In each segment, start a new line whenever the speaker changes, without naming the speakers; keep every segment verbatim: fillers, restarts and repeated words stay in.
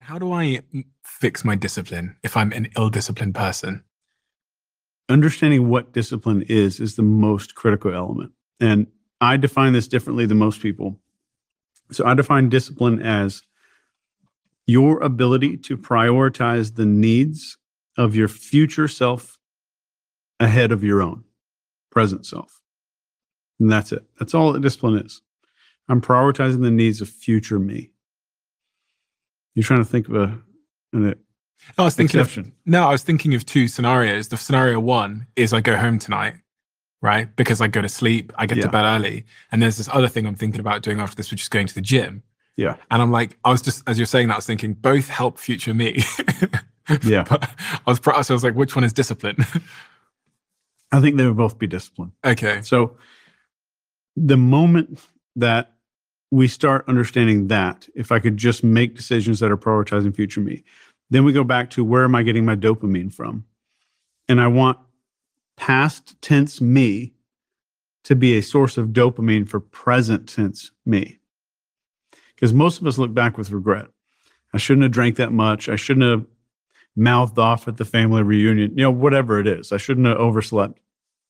How do I fix my discipline if I'm an ill-disciplined person?
Understanding what discipline is is the most critical element. And I define this differently than most people. So I define discipline as your ability to prioritize the needs of your future self ahead of your own present self. And that's it. That's all that discipline is. I'm prioritizing the needs of future me. You're trying to think of a an
I was thinking
exception.
of, no, I was thinking of two scenarios. The scenario one is I go home tonight, right? Because I go to sleep, I get
Yeah.
to bed early. And there's this other thing I'm thinking about doing after this, which is going to the gym.
Yeah.
And I'm like, I was just, as you're saying that, I was thinking both help future me.
Yeah.
But I was, so I was like, which one is discipline?
I think they would both be discipline.
Okay.
So the moment that we start understanding that, if I could just make decisions that are prioritizing future me, then we go back to where am I getting my dopamine from? And I want past tense me to be a source of dopamine for present tense me. Because most of us look back with regret. I shouldn't have drank that much. I shouldn't have mouthed off at the family reunion, you know, whatever it is. I shouldn't have overslept.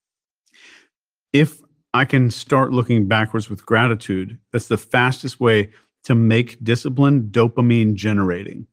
If I can start looking backwards with gratitude, that's the fastest way to make discipline dopamine generating.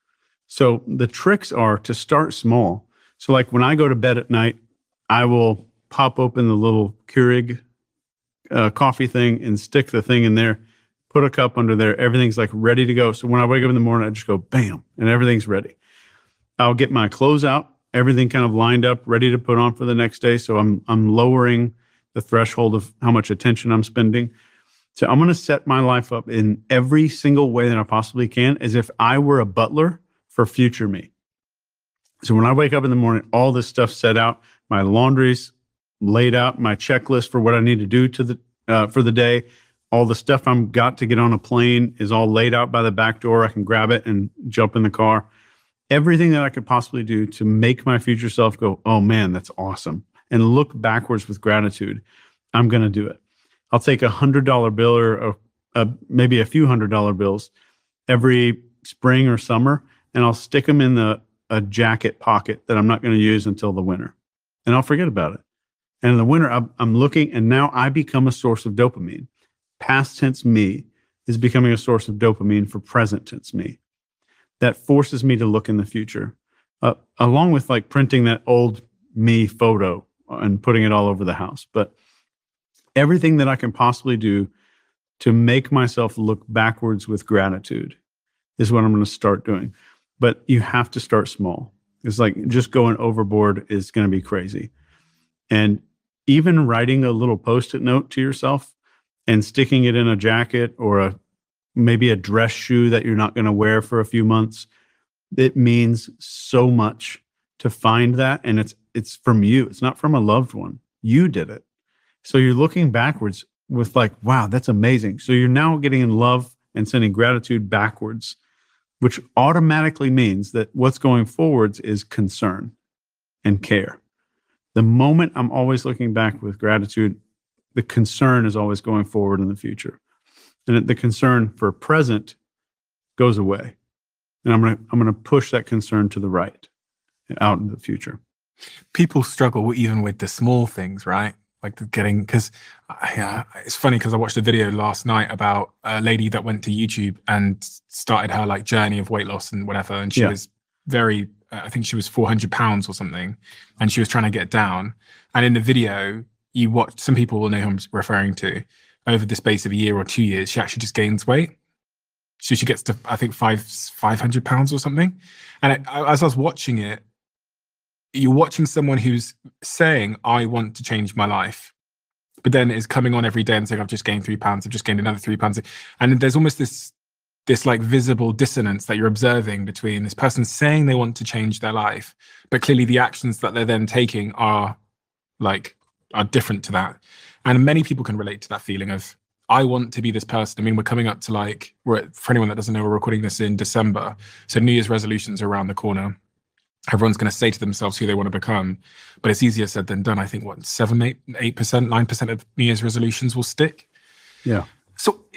So the tricks are to start small. So like when I go to bed at night, I will pop open the little Keurig uh, coffee thing and stick the thing in there, put a cup under there. Everything's like ready to go. So when I wake up in the morning, I just go bam, and everything's ready. I'll get my clothes out, everything kind of lined up, ready to put on for the next day. So I'm I'm lowering the threshold of how much attention I'm spending. So I'm going to set my life up in every single way that I possibly can as if I were a butler for future me. So when I wake up in the morning, all this stuff set out, my laundry's laid out, my checklist for what I need to do to the uh, for the day, all the stuff I'm got to get on a plane is all laid out by the back door. I can grab it and jump in the car. Everything that I could possibly do to make my future self go, oh man, that's awesome, and look backwards with gratitude, I'm going to do it. I'll take a hundred dollar bill or a, a, maybe a few hundred dollar bills every spring or summer, and I'll stick them in the a jacket pocket that I'm not going to use until the winter, and I'll forget about it. And in the winter, I'm, I'm looking, and now I become a source of dopamine. Past tense me is becoming a source of dopamine for present tense me. That forces me to look in the future, uh, along with like printing that old me photo and putting it all over the house. But everything that I can possibly do to make myself look backwards with gratitude is what I'm going to start doing. But you have to start small. It's like just going overboard is going to be crazy. And even writing a little post-it note to yourself and sticking it in a jacket or a maybe a dress shoe that you're not going to wear for a few months, it means so much to find that. And it's it's from you. It's not from a loved one. You did it. So you're looking backwards with like, wow, that's amazing. So you're now getting in love and sending gratitude backwards, which automatically means that what's going forwards is concern and care. The moment I'm always looking back with gratitude, the concern is always going forward in the future. And the concern for present goes away. And I'm going to I'm going to push that concern to the right and out into the future.
People struggle even with the small things, right? Like the getting, because uh, it's funny because I watched a video last night about a lady that went to YouTube and started her like journey of weight loss and whatever. And she
Yeah.
was very, uh, I think she was four hundred pounds or something. And she was trying to get down. And in the video, you watch, some people will know who I'm referring to. Over the space of a year or two years, she actually just gains weight. So she gets to, I think, five, 500 pounds or something. And it, as I was watching it, you're watching someone who's saying, I want to change my life, but then is coming on every day and saying, I've just gained three pounds, I've just gained another three pounds. And there's almost this, this like visible dissonance that you're observing between this person saying they want to change their life, but clearly the actions that they're then taking are like, are different to that. And many people can relate to that feeling of, I want to be this person. I mean, we're coming up to like, we're at, for anyone that doesn't know, we're recording this in December. So New Year's resolutions are around the corner. Everyone's going to say to themselves who they want to become, but it's easier said than done. I think what, seven, eight, eight percent, nine percent of New Year's resolutions will stick.
Yeah.
So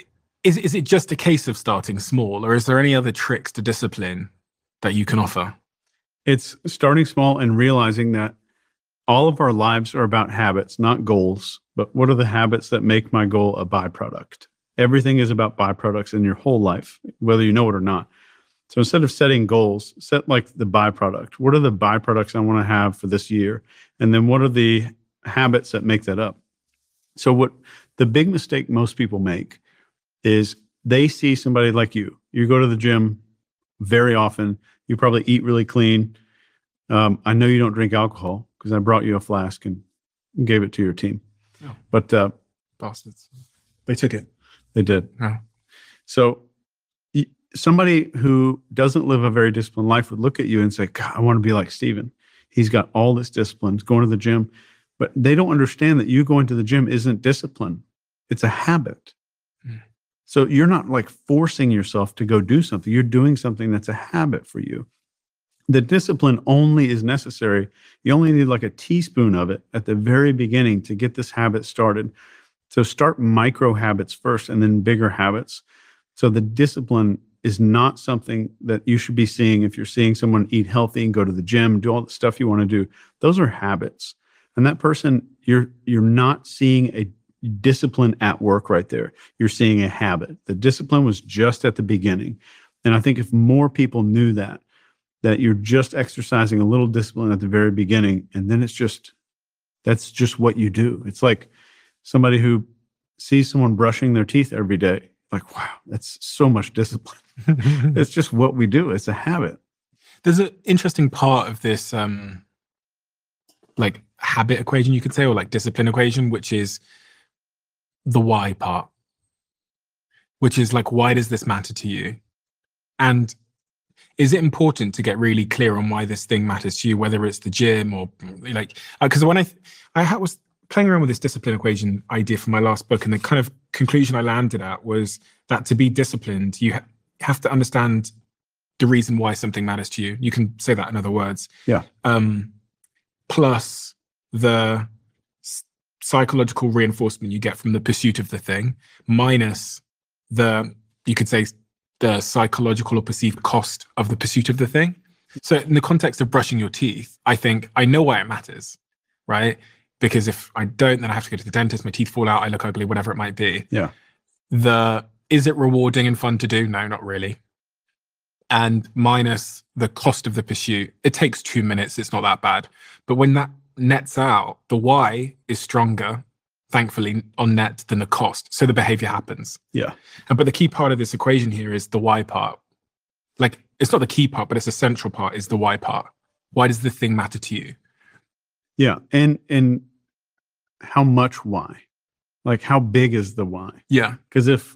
is, is it just a case of starting small, or is there any other tricks to discipline that you can offer?
It's starting small and realizing that all of our lives are about habits, not goals. But what are the habits that make my goal a byproduct? Everything is about byproducts in your whole life, whether you know it or not. So instead of setting goals, set like the byproduct. What are the byproducts I want to have for this year? And then what are the habits that make that up? So what the big mistake most people make is they see somebody like you. You go to the gym very often. You probably eat really clean. Um, I know you don't drink alcohol because I brought you a flask and gave it to your team.
Oh.
But uh,
bastards, they took it.
They did.
Oh.
So y- somebody who doesn't live a very disciplined life would look at you and say, God, I want to be like Stephen. He's got all this discipline. He's going to the gym. But they don't understand that you going to the gym isn't discipline. It's a habit. Mm. So you're not like forcing yourself to go do something. You're doing something that's a habit for you. The discipline only is necessary. You only need like a teaspoon of it at the very beginning to get this habit started. So start micro habits first and then bigger habits. So the discipline is not something that you should be seeing if you're seeing someone eat healthy and go to the gym, do all the stuff you want to do. Those are habits. And that person, you're you're not seeing a discipline at work right there. You're seeing a habit. The discipline was just at the beginning. And I think if more people knew that, that you're just exercising a little discipline at the very beginning, and then it's just, that's just what you do. It's like somebody who sees someone brushing their teeth every day, like, wow, that's so much discipline. It's just what we do. It's a habit.
There's an interesting part of this, um, like habit equation, you could say, or like discipline equation, which is the why part, which is like, why does this matter to you? And is it important to get really clear on why this thing matters to you, whether it's the gym or like, because uh, when I, th- I ha- was playing around with this discipline equation idea for my last book, and the kind of conclusion I landed at was that to be disciplined, you ha- have to understand the reason why something matters to you. You can say that in other words.
Yeah.
Um, plus the s- psychological reinforcement you get from the pursuit of the thing, minus the, you could say, the psychological or perceived cost of the pursuit of the thing. So in the context of brushing your teeth, I think I know why it matters, right? Because if I don't, then I have to go to the dentist, my teeth fall out, I look ugly, whatever it might be.
Yeah.
The, is it rewarding and fun to do? No, not really. And minus the cost of the pursuit, it takes two minutes, it's not that bad. But when that nets out, the why is stronger, thankfully, on net than the cost. So the behavior happens.
Yeah.
But the key part of this equation here is the why part. Like, it's not the key part, but it's a central part, is the why part. Why does the thing matter to you?
Yeah. And and how much why? Like, how big is the why?
Yeah.
Because if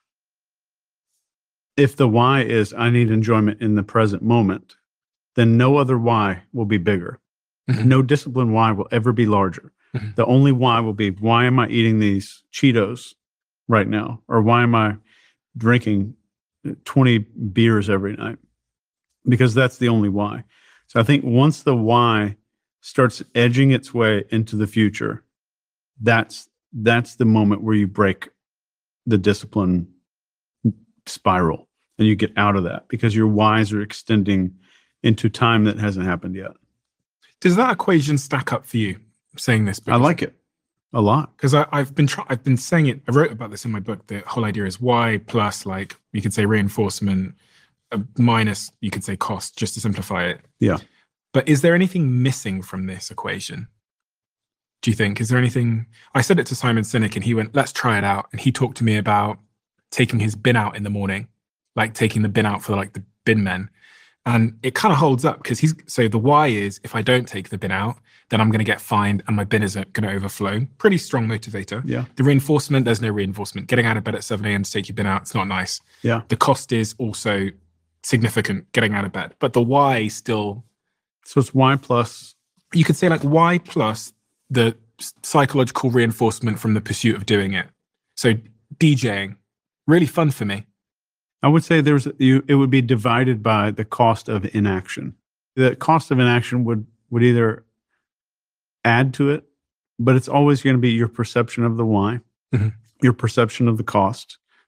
if the why is I need enjoyment in the present moment, then no other why will be bigger. Mm-hmm. No discipline why will ever be larger. Mm-hmm. The only why will be, why am I eating these Cheetos right now? Or why am I drinking twenty beers every night? Because that's the only why. So I think once the why starts edging its way into the future, that's that's the moment where you break the discipline spiral and you get out of that, because your whys are extending into time that hasn't happened yet.
Does that equation stack up for you? Saying this,
I like it a lot,
because I've been try- I've been saying it. I wrote about this in my book. The whole idea is why plus, like, you could say reinforcement uh, minus, you could say cost, just to simplify it.
Yeah.
But is there anything missing from this equation? Do you think? Is there anything? I said it to Simon Sinek, and he went, "Let's try it out." And he talked to me about taking his bin out in the morning, like taking the bin out for like the bin men. And it kind of holds up, because he's, so the why is, if I don't take the bin out, then I'm going to get fined and my bin is going to overflow. Pretty strong motivator.
Yeah.
The reinforcement, there's no reinforcement. Getting out of bed at seven a.m. to take your bin out, it's not nice.
Yeah.
The cost is also significant, getting out of bed. But the why still.
So it's why plus.
You could say like why plus the psychological reinforcement from the pursuit of doing it. So DJing, really fun for me.
I would say there's you. It would be divided by the cost of inaction. The cost of inaction would would either add to it, but it's always going to be your perception of the why, mm-hmm. your perception of the cost.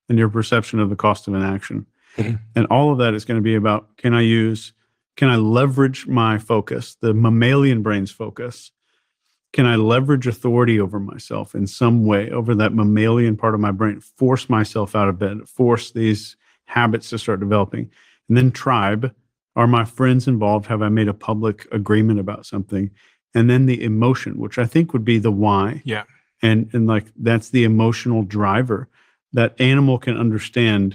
and your perception of the cost of inaction.
Mm-hmm.
And all of that is going to be about, can I use, can I leverage my focus, the mammalian brain's focus? Can I leverage authority over myself in some way, over that mammalian part of my brain, force myself out of bed, force these habits to start developing? And then tribe, are my friends involved? Have I made a public agreement about something? And then the emotion, which I think would be the why.
Yeah.
And, and like, that's the emotional driver. That animal can understand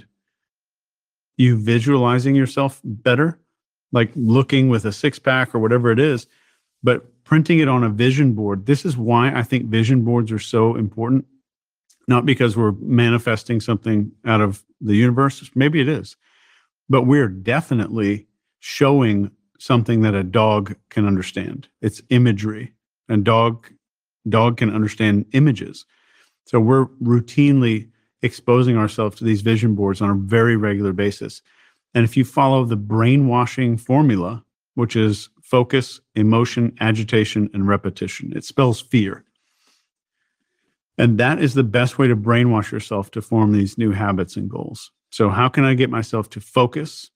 you visualizing yourself better, like looking with a six pack or whatever it is, but printing it on a vision board. This is why I think vision boards are so important. Not because we're manifesting something out of the universe. Maybe it is, but we're definitely showing something that a dog can understand. It's imagery, and dog, dog can understand images. So we're routinely exposing ourselves to these vision boards on a very regular basis. And if you follow the brainwashing formula, which is focus, emotion, agitation, and repetition, it spells fear. And that is the best way to brainwash yourself to form these new habits and goals. So how can I get myself to focus?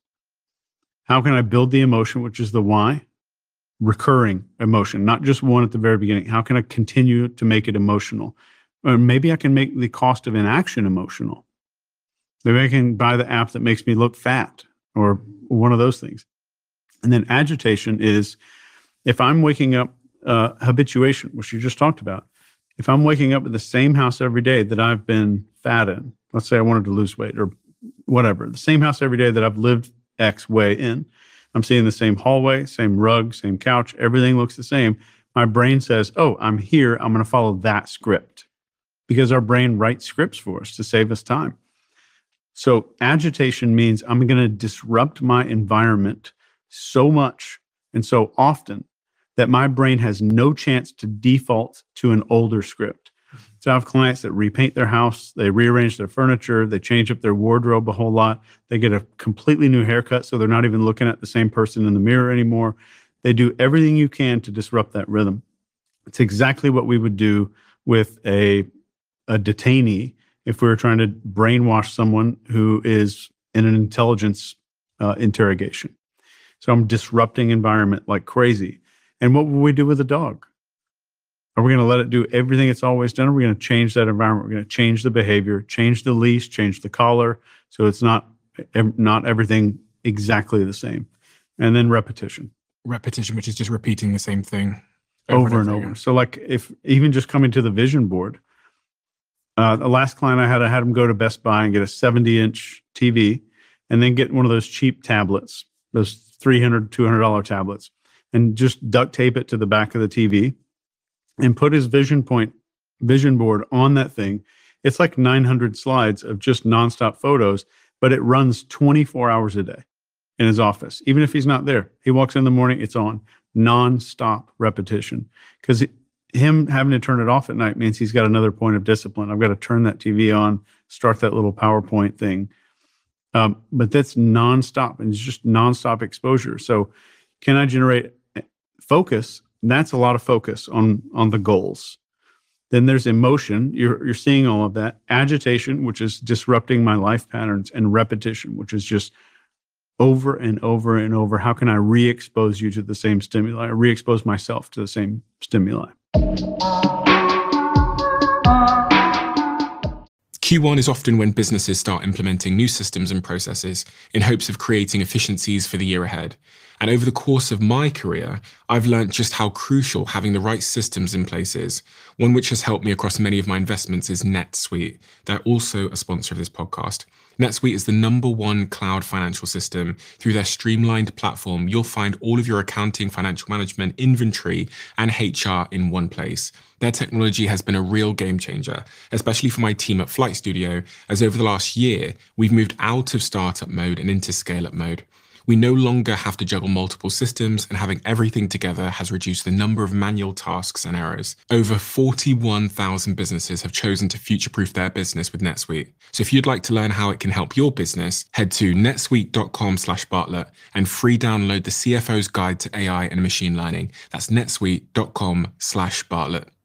How can I build the emotion, which is the why? Recurring emotion, not just one at the very beginning. How can I continue to make it emotional? Or maybe I can make the cost of inaction emotional. Maybe I can buy the app that makes me look fat, or one of those things. And then agitation is, if I'm waking up, uh, habituation, which you just talked about. If I'm waking up at the same house every day that I've been fat in, let's say I wanted to lose weight or whatever, the same house every day that I've lived X way in, I'm seeing the same hallway, same rug, same couch, everything looks the same. My brain says, oh, I'm here, I'm going to follow that script, because our brain writes scripts for us to save us time. So agitation means I'm going to disrupt my environment so much and so often that my brain has no chance to default to an older script. So I have clients that repaint their house, they rearrange their furniture, they change up their wardrobe a whole lot, they get a completely new haircut so they're not even looking at the same person in the mirror anymore. They do everything you can to disrupt that rhythm. It's exactly what we would do with a, a detainee if we were trying to brainwash someone who is in an intelligence uh, interrogation. So I'm disrupting environment like crazy. And what will we do with a dog? Are we going to let it do everything it's always done? Or are we going to change that environment? We're going to change the behavior, change the leash, change the collar, so it's not not everything exactly the same. And then repetition.
Repetition, which is just repeating the same thing
over, over and over. Again. So like, if even just coming to the vision board, uh, the last client I had, I had him go to Best Buy and get a seventy inch T V, and then get one of those cheap tablets, those three hundred dollars, two hundred dollars tablets, and just duct tape it to the back of the T V and put his vision point, vision board on that thing. It's like nine hundred slides of just nonstop photos, but it runs twenty-four hours a day in his office. Even if he's not there, he walks in the morning, it's on nonstop repetition, because him having to turn it off at night means he's got another point of discipline. I've got to turn that T V on, start that little PowerPoint thing. Um, but that's nonstop, and it's just nonstop exposure. So can I generate focus? That's a lot of focus on, on the goals. Then there's emotion. You're, you're seeing all of that. Agitation, which is disrupting my life patterns, and repetition, which is just over and over and over. How can I re-expose you to the same stimuli, or re-expose myself to the same stimuli?
Q one is often when businesses start implementing new systems and processes in hopes of creating efficiencies for the year ahead. And over the course of my career, I've learned just how crucial having the right systems in place is. One which has helped me across many of my investments is NetSuite. They're also a sponsor of this podcast. NetSuite is the number one cloud financial system. Through their streamlined platform, you'll find all of your accounting, financial management, inventory, and H R in one place. Their technology has been a real game changer, especially for my team at Flight Studio, as over the last year, we've moved out of startup mode and into scale-up mode. We no longer have to juggle multiple systems, and having everything together has reduced the number of manual tasks and errors. Over forty-one thousand businesses have chosen to future-proof their business with NetSuite. So if you'd like to learn how it can help your business, head to netsuite.com slash Bartlett and free download the C F O's Guide to A I and Machine Learning. That's netsuite.com slash Bartlett.